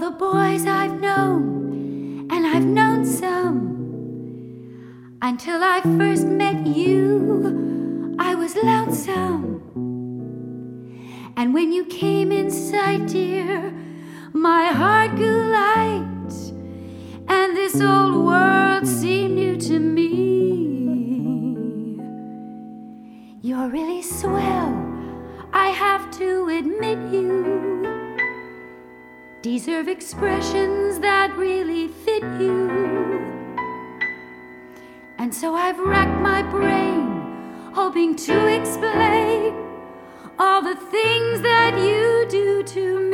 the boys I've known, and I've known some. Until I first met you, I was lonesome. And when you came in sight, dear, my heart grew light, and this old world seemed new to me. You're really swell, I have to admit you deserve expressions that really fit you. And so I've racked my brain, hoping to explain all the things that you do to me.